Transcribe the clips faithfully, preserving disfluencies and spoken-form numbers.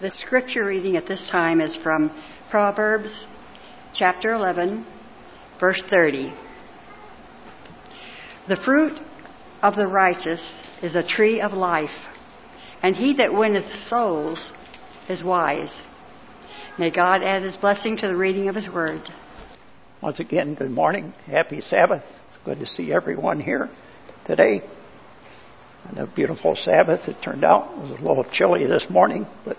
The scripture reading at this time is from Proverbs chapter eleven, verse thirty. The fruit of the righteous is a tree of life, and he that winneth souls is wise. May God add his blessing to the reading of his word. Once again, good morning. Happy Sabbath. It's good to see everyone here today. And a beautiful Sabbath it turned out. It was a little chilly this morning, but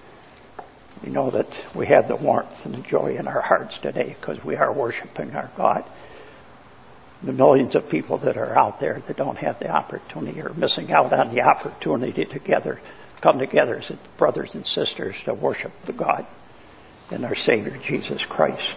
we know that we have the warmth and the joy in our hearts today because we are worshiping our God. The millions of people that are out there that don't have the opportunity or missing out on the opportunity to together, come together as brothers and sisters to worship the God and our Savior Jesus Christ.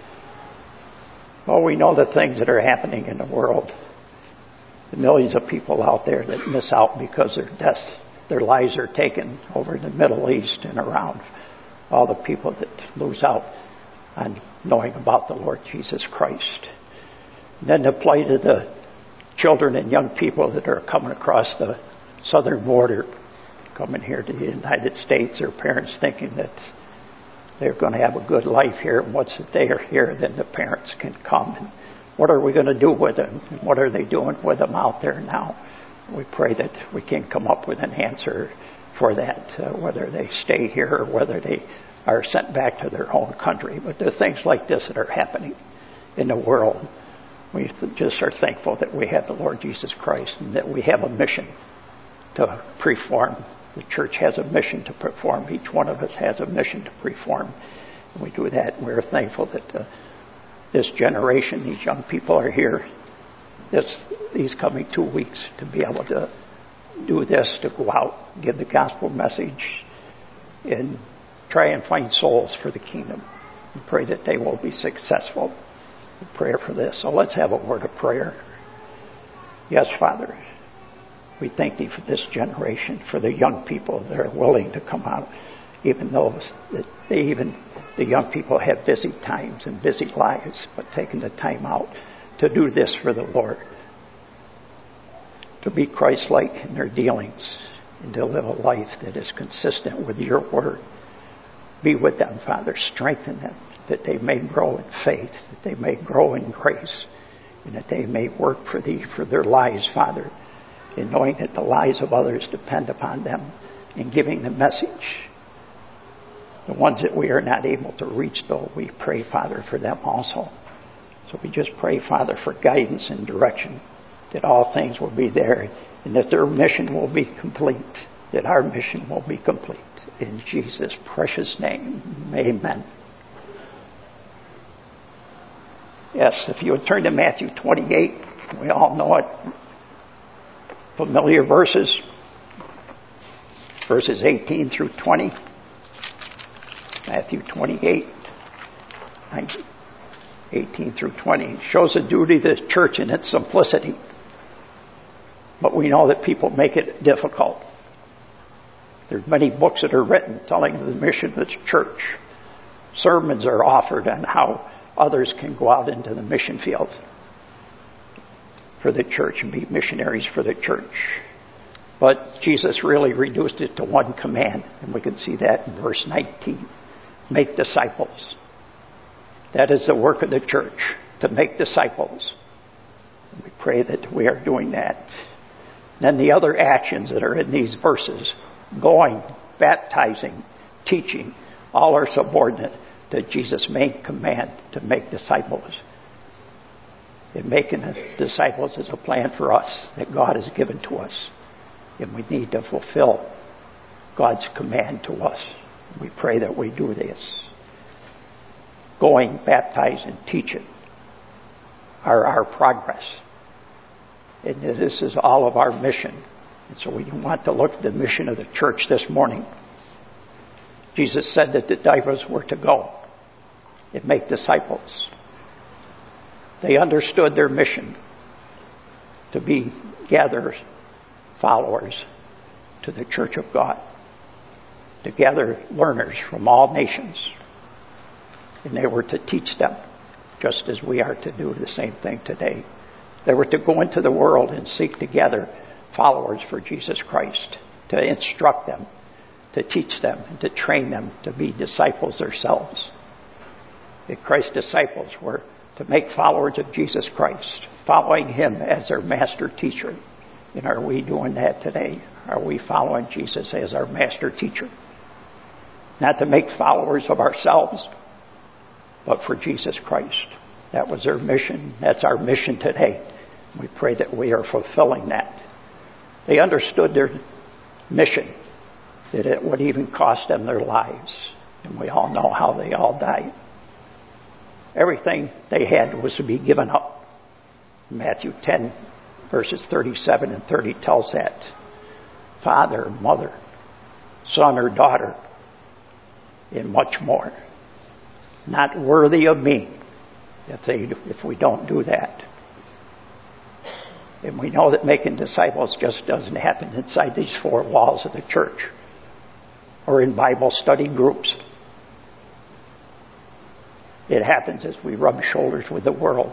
Well, we know the things that are happening in the world. The millions of people out there that miss out because their deaths, their lives are taken over in the Middle East and around. All the people that lose out on knowing about the Lord Jesus Christ. And then the plight of the children and young people that are coming across the southern border, coming here to the United States, their parents thinking that they're going to have a good life here, and once they are here, then the parents can come. And what are we going to do with them? And what are they doing with them out there now? We pray that we can come up with an answer for that, uh, whether they stay here or whether they are sent back to their own country. But there are things like this that are happening in the world. We just are thankful that we have the Lord Jesus Christ and that we have a mission to perform. The church has a mission to perform. Each one of us has a mission to perform. And we do that. And we're thankful that uh, this generation, these young people are here this, these coming two weeks to be able to do this, to go out, give the gospel message, and try and find souls for the kingdom. We pray that they will be successful. We pray for this. So let's have a word of prayer. Yes, Father, we thank Thee for this generation, for the young people that are willing to come out, even though that they even the young people have busy times and busy lives, but taking the time out to do this for the Lord, to be Christ-like in their dealings and to live a life that is consistent with Your word. Be with them, Father. Strengthen them, that they may grow in faith, that they may grow in grace, and that they may work for Thee, for their lives, Father, in knowing that the lives of others depend upon them, in giving the message. The ones that we are not able to reach, though, we pray, Father, for them also. So we just pray, Father, for guidance and direction, that all things will be there, and that their mission will be complete, that our mission will be complete. In Jesus' precious name, amen. Yes, if you would turn to Matthew twenty-eight, we all know it. Familiar verses, verses eighteen through twenty. Matthew twenty-eight, eighteen through twenty. Shows the duty of the church in its simplicity. But we know that people make it difficult. There's many books that are written telling the mission of the church. Sermons are offered on how others can go out into the mission field for the church and be missionaries for the church. But Jesus really reduced it to one command, and we can see that in verse nineteen. Make disciples. That is the work of the church, to make disciples. And we pray that we are doing that. Then the other actions that are in these verses, going, baptizing, teaching, all are subordinate to Jesus' main command to make disciples. And making disciples is a plan for us that God has given to us. And we need to fulfill God's command to us. We pray that we do this. Going, baptizing, teaching are our progress. And this is all of our mission. And so we want to look at the mission of the church this morning. Jesus said that the disciples were to go and make disciples. They understood their mission to be gatherers, followers to the church of God, to gather learners from all nations. And they were to teach them, just as we are to do the same thing today. They were to go into the world and seek to gather followers for Jesus Christ, to instruct them, to to teach them and to train them to be disciples themselves. That Christ's disciples were to make followers of Jesus Christ, following Him as their master teacher. And are we doing that today? Are we following Jesus as our master teacher? Not to make followers of ourselves, but for Jesus Christ. That was their mission. That's our mission today. We pray that we are fulfilling that. They understood their mission, that it would even cost them their lives. And we all know how they all died. Everything they had was to be given up. Matthew ten, verses thirty-seven and thirty tells that. Father, mother, son or daughter, and much more. Not worthy of me if, they, if we don't do that. And we know that making disciples just doesn't happen inside these four walls of the church or in Bible study groups. It happens as we rub shoulders with the world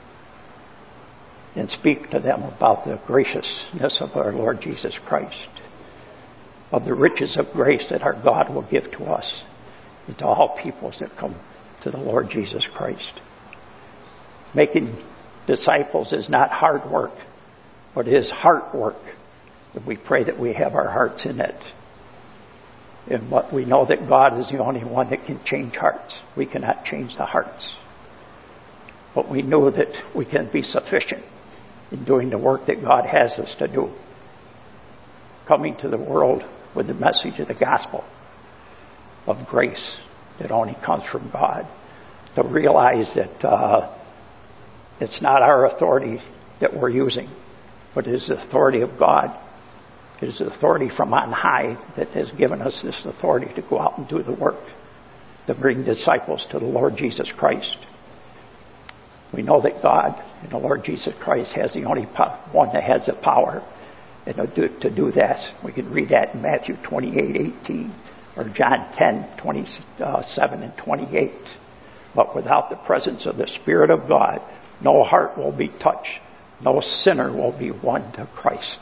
and speak to them about the graciousness of our Lord Jesus Christ, of the riches of grace that our God will give to us and to all peoples that come to the Lord Jesus Christ. Making disciples is not hard work, but it is heart work. And we pray that we have our hearts in it. And what we know that God is the only one that can change hearts. We cannot change the hearts. But we know that we can be sufficient in doing the work that God has us to do. Coming to the world with the message of the gospel of grace that only comes from God. To realize that uh, it's not our authority that we're using, but it is the authority of God. It is the authority from on high that has given us this authority to go out and do the work, to bring disciples to the Lord Jesus Christ. We know that God and the Lord Jesus Christ has the only po- one that has the power and to do, to do that. We can read that in Matthew twenty-eight eighteen or John ten twenty-seven and twenty-eight. But without the presence of the Spirit of God, no heart will be touched. No sinner will be won to Christ.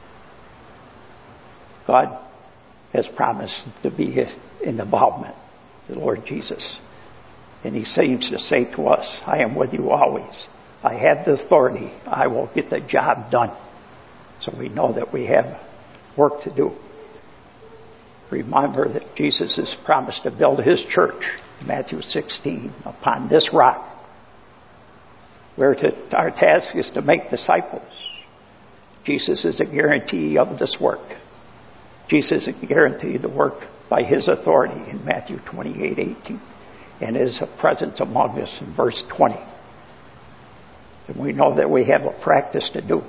God has promised to be His involvement, the Lord Jesus. And He seems to say to us, I am with you always. I have the authority. I will get the job done. So we know that we have work to do. Remember that Jesus has promised to build His church, Matthew sixteen, upon this rock. Where to, our task is to make disciples. Jesus is a guarantee of this work. Jesus is a guarantee of the work by His authority in Matthew twenty-eight eighteen. And His presence among us in verse twenty. And we know that we have a practice to do.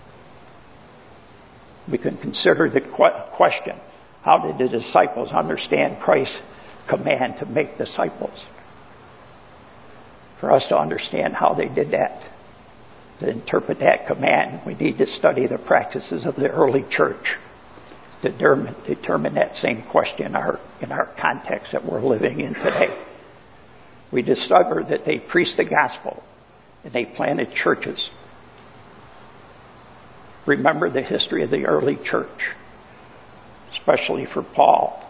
We can consider the question, how did the disciples understand Christ's command to make disciples? For us to understand how they did that, to interpret that command, we need to study the practices of the early church to determine, determine that same question in our, in our context that we're living in today. We discover that they preached the gospel and they planted churches. Remember the history of the early church, especially for Paul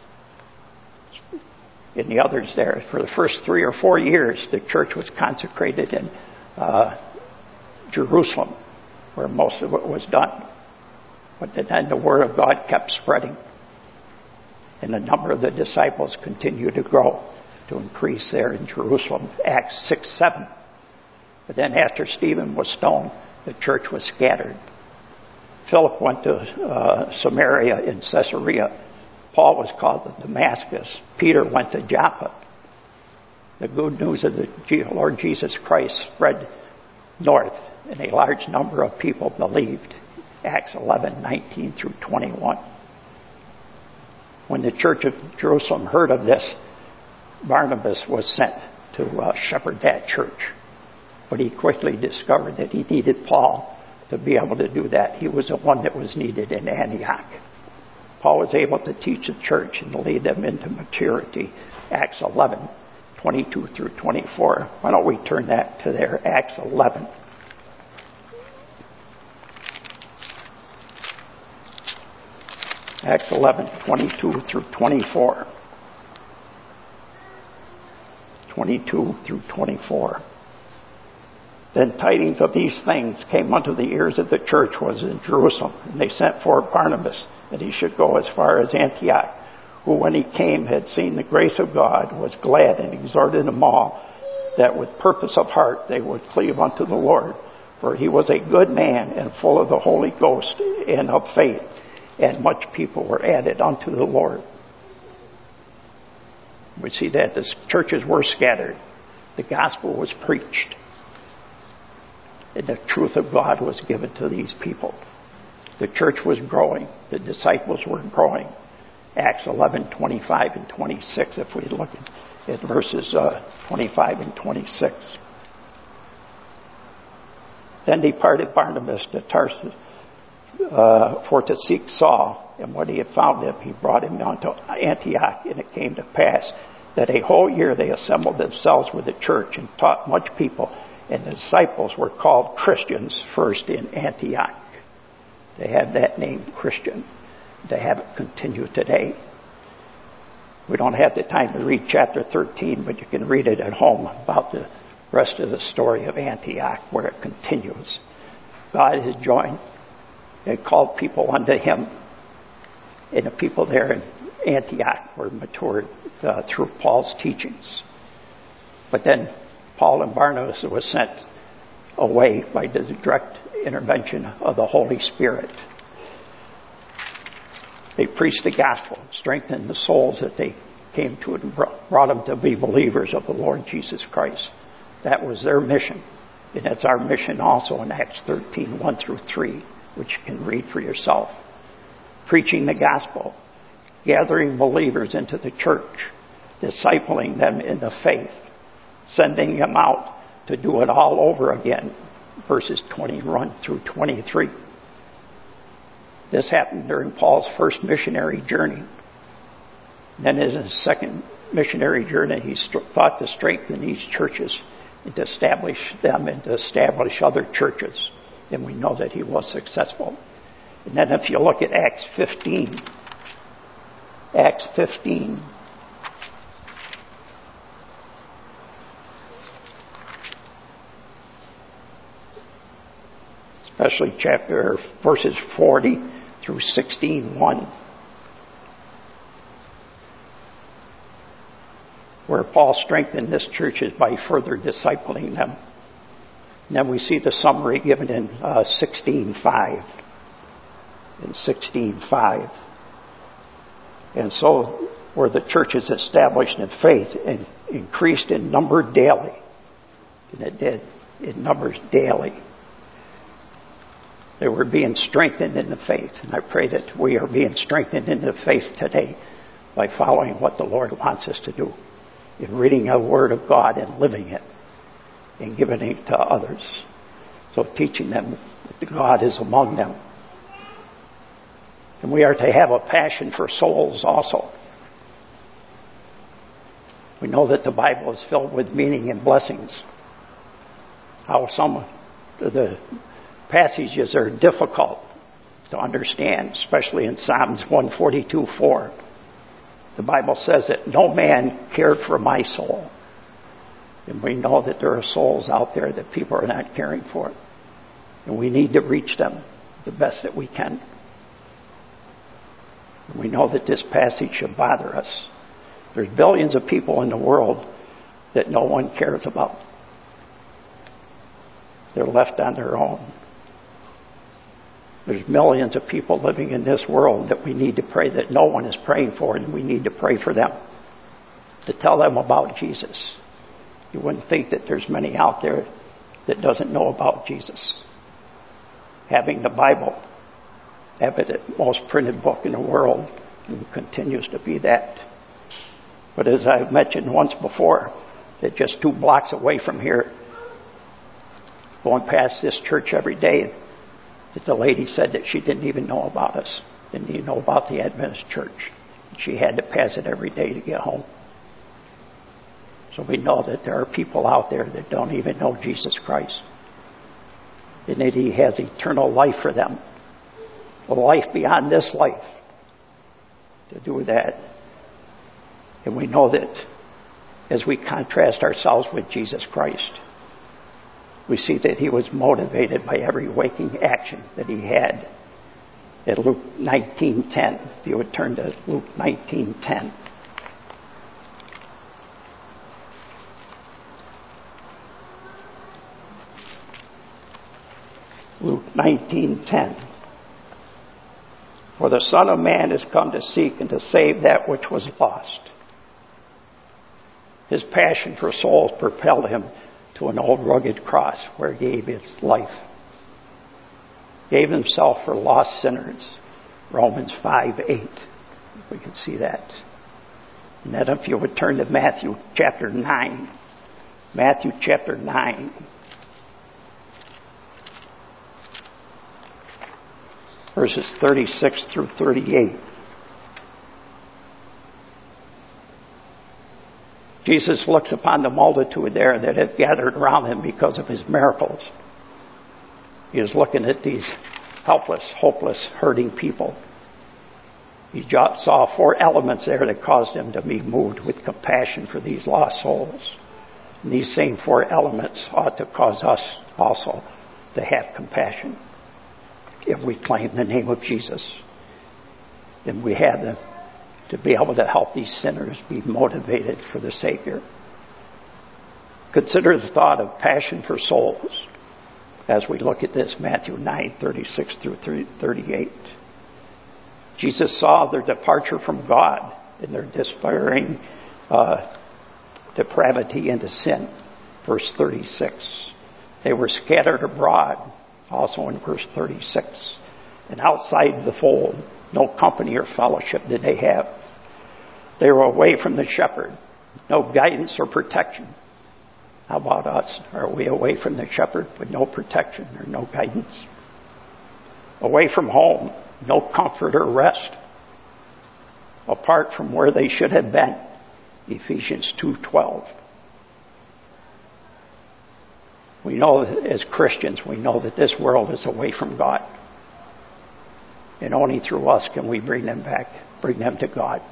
and the others there. For the first three or four years, the church was consecrated in uh, Jerusalem, where most of it was done. But then the word of God kept spreading, and the number of the disciples continued to grow, to increase there in Jerusalem. Acts six seven. But then after Stephen was stoned, the church was scattered. Philip went to uh, Samaria in Caesarea. Paul was called to Damascus. Peter went to Joppa. The good news of the Lord Jesus Christ spread north, and a large number of people believed. Acts eleven nineteen through twenty-one. When the church of Jerusalem heard of this, Barnabas was sent to uh, shepherd that church. But he quickly discovered that he needed Paul to be able to do that. He was the one that was needed in Antioch. Paul was able to teach the church and lead them into maturity. Acts eleven twenty-two through twenty-four. Why don't we turn that to there? Acts eleven. Acts eleven, twenty-two through twenty-four. twenty-two through twenty-four. Then tidings of these things came unto the ears of the church was in Jerusalem, and they sent for Barnabas, that he should go as far as Antioch, who when he came had seen the grace of God, was glad and exhorted them all, that with purpose of heart they would cleave unto the Lord. For he was a good man and full of the Holy Ghost and of faith, and much people were added unto the Lord. We see that the churches were scattered. The gospel was preached. And the truth of God was given to these people. The church was growing. The disciples were growing. Acts eleven, twenty-five and twenty-six, if we look at verses uh, twenty-five and twenty-six. Then departed Barnabas to Tarsus uh, for to seek Saul. And when he had found him, he brought him down to Antioch. And it came to pass that a whole year they assembled themselves with the church and taught much people. And the disciples were called Christians first in Antioch. They have that name, Christian. They have it continue today. We don't have the time to read chapter thirteen, but you can read it at home about the rest of the story of Antioch, where it continues. God has joined and called people unto him. And the people there in Antioch were matured uh, through Paul's teachings. But then Paul and Barnabas were sent away by the direct intervention of the Holy Spirit. They preached the gospel, strengthened the souls that they came to, and brought them to be believers of the Lord Jesus Christ. That was their mission. And that's our mission also in Acts thirteen, one through three, which you can read for yourself. Preaching the gospel, gathering believers into the church, discipling them in the faith, sending them out to do it all over again. Verses twenty-one through twenty-three. This happened during Paul's first missionary journey. Then in his second missionary journey, he st- thought to strengthen these churches and to establish them and to establish other churches. And we know that he was successful. And then if you look at Acts fifteen, Acts fifteen, especially chapter verses forty through sixteen one, where Paul strengthened this church is by further discipling them. And then we see the summary given in uh, sixteen five. In sixteen five. And so were the churches established in faith and increased in number daily. And it did. In numbers daily. They were being strengthened in the faith. And I pray that we are being strengthened in the faith today by following what the Lord wants us to do. In reading the Word of God and living it. And giving it to others. So teaching them that God is among them. And we are to have a passion for souls also. We know that the Bible is filled with meaning and blessings. How some of the passages are difficult to understand, especially in Psalms one forty-two four. The Bible says that no man cared for my soul. And we know that there are souls out there that people are not caring for. And we need to reach them the best that we can. And we know that this passage should bother us. There's billions of people in the world that no one cares about. They're left on their own. There's millions of people living in this world that we need to pray that no one is praying for, and we need to pray for them. To tell them about Jesus. You wouldn't think that there's many out there that doesn't know about Jesus. Having the Bible, have it the most printed book in the world, and continues to be that. But as I've mentioned once before, that just two blocks away from here, going past this church every day, that the lady said that she didn't even know about us, didn't even know about the Adventist church. She had to pass it every day to get home. So we know that there are people out there that don't even know Jesus Christ. And that he has eternal life for them. A life beyond this life. to do that. And we know that as we contrast ourselves with Jesus Christ, we see that he was motivated by every waking action that he had. At Luke nineteen ten, if you would turn to Luke nineteen ten. Luke nineteen ten. For the Son of Man is come to seek and to save that which was lost. His passion for souls propelled him to an old rugged cross where he gave his life. Gave himself for lost sinners. Romans five eight. We can see that. And then if you would turn to Matthew chapter nine. Matthew chapter nine. Verses thirty-six through thirty-eight. Jesus looks upon the multitude there that had gathered around him because of his miracles. He was looking at these helpless, hopeless, hurting people. He saw four elements there that caused him to be moved with compassion for these lost souls. And these same four elements ought to cause us also to have compassion. If we claim the name of Jesus, then we have them to be able to help these sinners be motivated for the Savior. Consider the thought of passion for souls as we look at this, Matthew nine, thirty-six through thirty-eight. Jesus saw their departure from God and their despairing uh, depravity into sin. Verse thirty-six. They were scattered abroad, also in verse thirty-six. And outside the fold, no company or fellowship did they have. They were away from the shepherd, no guidance or protection. How about us? Are we away from the shepherd with no protection or no guidance? Away from home, no comfort or rest. Apart from where they should have been. Ephesians two twelve. We know that as Christians, we know that this world is away from God. And only through us can we bring them back, bring them to God.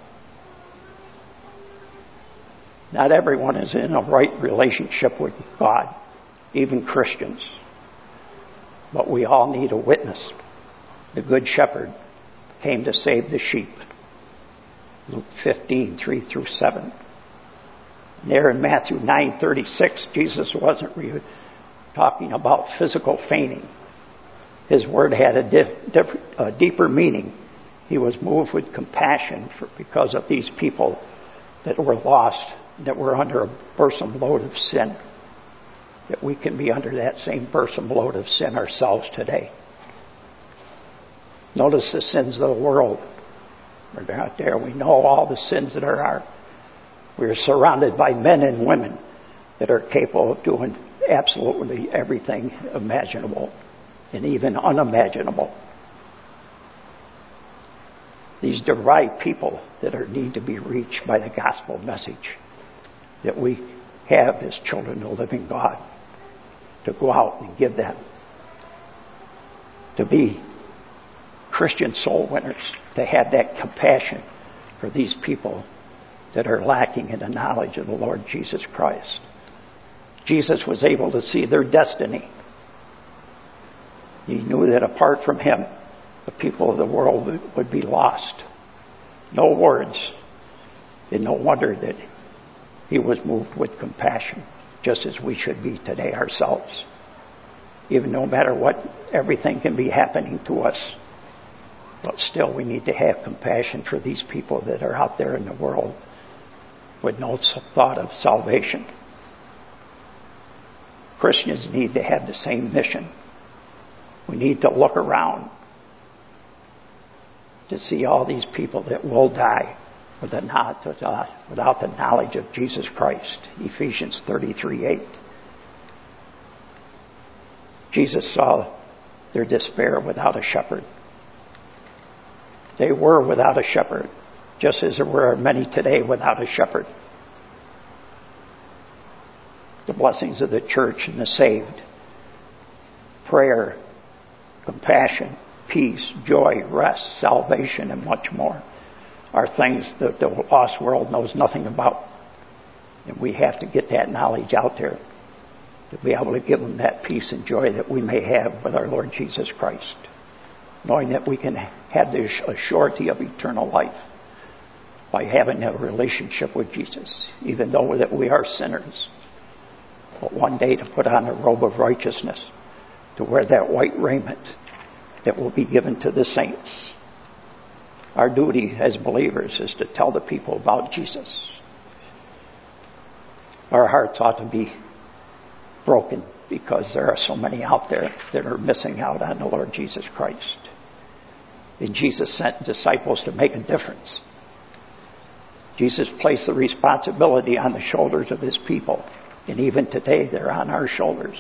Not everyone is in a right relationship with God, even Christians. But we all need a witness. The Good Shepherd came to save the sheep. Luke fifteen, three through seven. And there in Matthew nine thirty-six, Jesus wasn't re- talking about physical fainting. His word had a, diff, diff, a deeper meaning. He was moved with compassion for, because of these people that were lost, that were under a burdensome load of sin. That we can be under that same burdensome load of sin ourselves today. Notice the sins of the world. We're out there. We know all the sins that there are. We're surrounded by men and women that are capable of doing absolutely everything imaginable and even unimaginable. These derived people that are need to be reached by the gospel message that we have as children of the living God, to go out and give them, to be Christian soul winners, to have that compassion for these people that are lacking in the knowledge of the Lord Jesus Christ. Jesus was able to see their destiny. He knew that apart from him, the people of the world would be lost. No words. And no wonder that he was moved with compassion, just as we should be today ourselves. Even no matter what, everything can be happening to us. But still we need to have compassion for these people that are out there in the world with no thought of salvation. Christians need to have the same mission. We need to look around to see all these people that will die without the knowledge of Jesus Christ. Ephesians thirty-three eight. Jesus saw their despair without a shepherd. They were without a shepherd, just as there were many today without a shepherd. The blessings of the church and the saved. Prayer, compassion, peace, joy, rest, salvation, and much more are things that the lost world knows nothing about. And we have to get that knowledge out there to be able to give them that peace and joy that we may have with our Lord Jesus Christ, knowing that we can have the surety of eternal life by having a relationship with Jesus, even though that we are sinners. But one day to put on a robe of righteousness, to wear that white raiment that will be given to the saints. Our duty as believers is to tell the people about Jesus. Our hearts ought to be broken because there are so many out there that are missing out on the Lord Jesus Christ. And Jesus sent disciples to make a difference. Jesus placed the responsibility on the shoulders of his people. And even today, they're on our shoulders.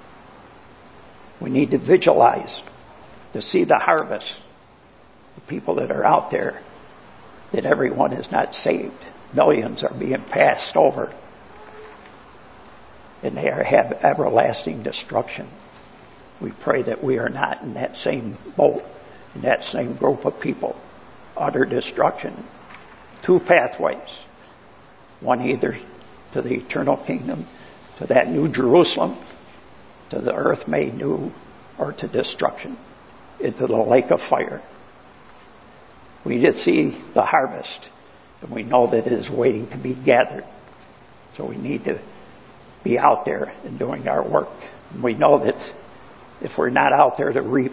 We need to visualize, to see the harvest, the people that are out there, that everyone is not saved. Millions are being passed over. And they are, have everlasting destruction. We pray that we are not in that same boat, in that same group of people. Utter destruction. Two pathways. One either to the eternal kingdom, to that new Jerusalem, to the earth made new, or to destruction, into the lake of fire. We did see the harvest, and we know that it is waiting to be gathered. So we need to be out there and doing our work. And we know that if we're not out there to reap,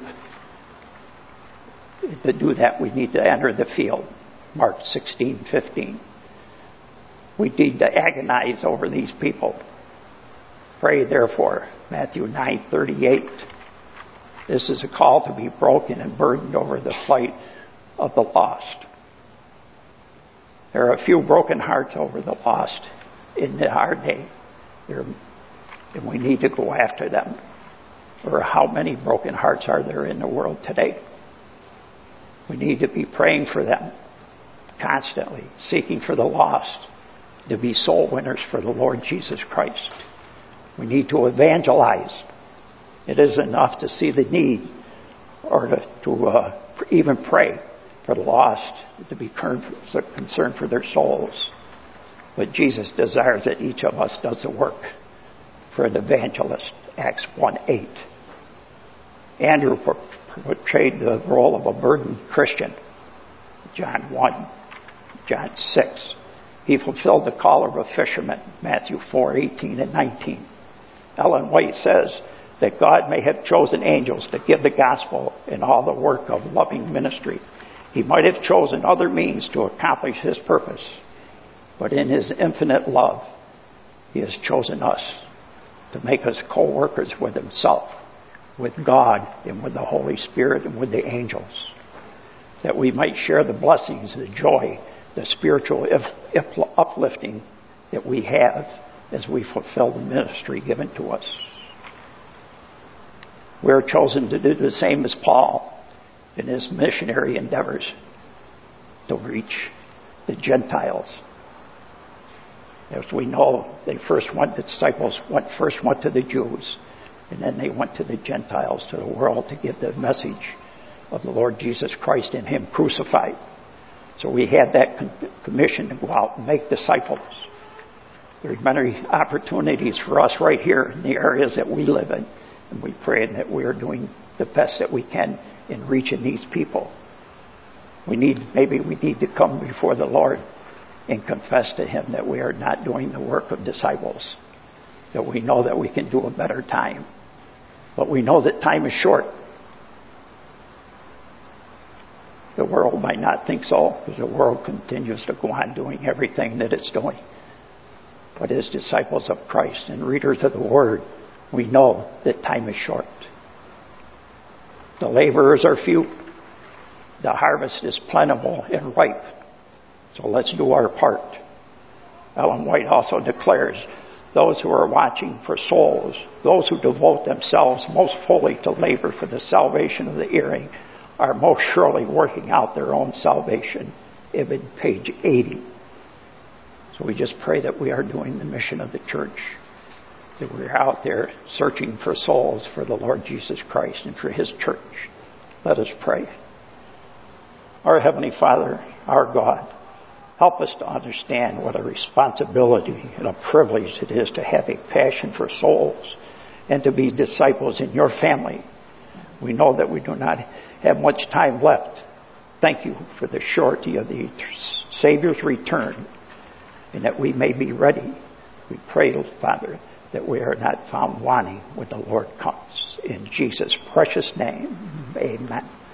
to do that, we need to enter the field. Mark sixteen fifteen. We need to agonize over these people. Pray, therefore, Matthew nine thirty-eight. This is a call to be broken and burdened over the plight of the lost. There are a few broken hearts over the lost in our day. There, and we need to go after them. Or how many broken hearts are there in the world today? We need to be praying for them constantly, seeking for the lost, to be soul winners for the Lord Jesus Christ. We need to evangelize. It isn't enough to see the need or to, to uh, even pray for the lost, to be concerned for their souls. But Jesus desires that each of us does the work for an evangelist, Acts one eight. Andrew portrayed the role of a burdened Christian, John one, John six. He fulfilled the call of a fisherman, Matthew four eighteen and nineteen. Ellen White says that God may have chosen angels to give the gospel and all the work of loving ministry. He might have chosen other means to accomplish his purpose. But in his infinite love, he has chosen us to make us co-workers with himself, with God, and with the Holy Spirit, and with the angels, that we might share the blessings, the joy, the spiritual uplifting that we have as we fulfill the ministry given to us. We are chosen to do the same as Paul in his missionary endeavors to reach the Gentiles. As we know, they first went, the disciples went, first went to the Jews, and then they went to the Gentiles, to the world, to give the message of the Lord Jesus Christ and him crucified. So we had that commission to go out and make disciples. There's many opportunities for us right here in the areas that we live in, and we pray that we are doing the best that we can in reaching these people. We need, maybe we need to come before the Lord and confess to him that we are not doing the work of disciples, that we know that we can do a better time. But we know that time is short. The world might not think so, because the world continues to go on doing everything that it's doing. But as disciples of Christ and readers of the Word, we know that time is short. The laborers are few. The harvest is plentiful and ripe. So let's do our part. Ellen White also declares, those who are watching for souls, those who devote themselves most fully to labor for the salvation of the hearing, are most surely working out their own salvation. Ibid, page eighty. So we just pray that we are doing the mission of the church, that we're out there searching for souls for the Lord Jesus Christ and for his church. Let us pray. Our Heavenly Father, our God, help us to understand what a responsibility and a privilege it is to have a passion for souls and to be disciples in your family. We know that we do not have much time left. Thank you for the surety of the Savior's return and that we may be ready. We pray, Father, that we are not found wanting when the Lord comes. In Jesus' precious name, amen.